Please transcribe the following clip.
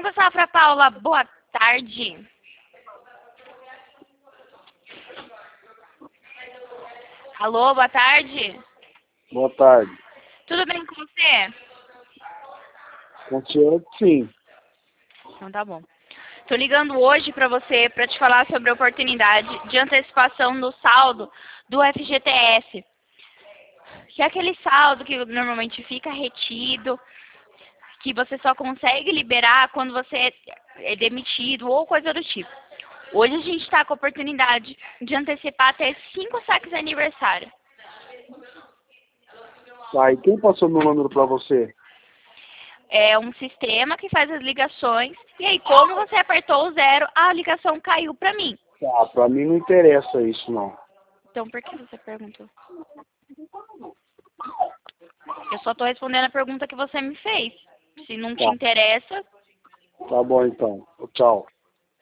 Banco Safra Paula, boa tarde. Alô, boa tarde. Boa tarde. Tudo bem com você? Com o senhor, sim. Então tá bom. Tô ligando hoje pra você pra te falar sobre a oportunidade de antecipação do saldo do FGTS. Que é aquele saldo que normalmente fica retido, que você só consegue liberar quando você é demitido ou coisa do tipo. Hoje a gente está com a oportunidade de antecipar até 5 saques de aniversário. Tá, e quem passou meu número pra você? É um sistema que faz as ligações e aí como você apertou o 0, a ligação caiu para mim. Tá, pra mim não interessa isso, não. Então por que você perguntou? Eu só estou respondendo a pergunta que você me fez. Se não te Tá. interessa... Tá bom, então. Tchau.